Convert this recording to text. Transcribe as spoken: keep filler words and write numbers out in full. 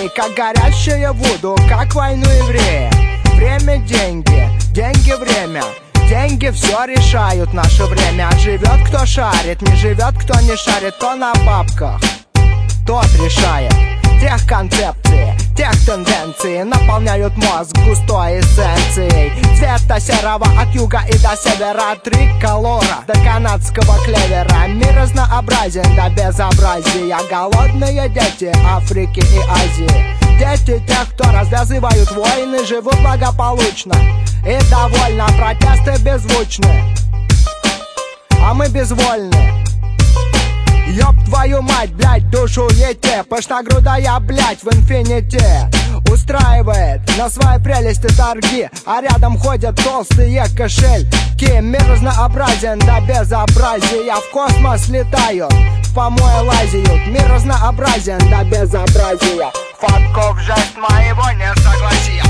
людей, как горящая воду, как войну евреи. Время, деньги, деньги, время. Деньги все решают, наше время. Живет кто шарит, не живет кто не шарит. Кто на бабках, тот решает. Тех концепции, тех тенденций наполняют мозг густой эссенцией цвета серого от юга и до севера, триколора до канадского клевера. Мир разнообразен до безобразия. Голодные дети Африки и Азии. Дети тех, кто развязывают войны, живут благополучно и довольно. Протесты беззвучны, а мы безвольны. Ёб твою мать, блять, душу ете. Пышногрудая, блять, в инфините устраивает на свои прелести торги, а рядом ходят толстые кошельки. Мир разнообразен до безобразия. В космос летают, в помои лазят. Мир разнообразен до безобразия. Фанков жест моего не согласия.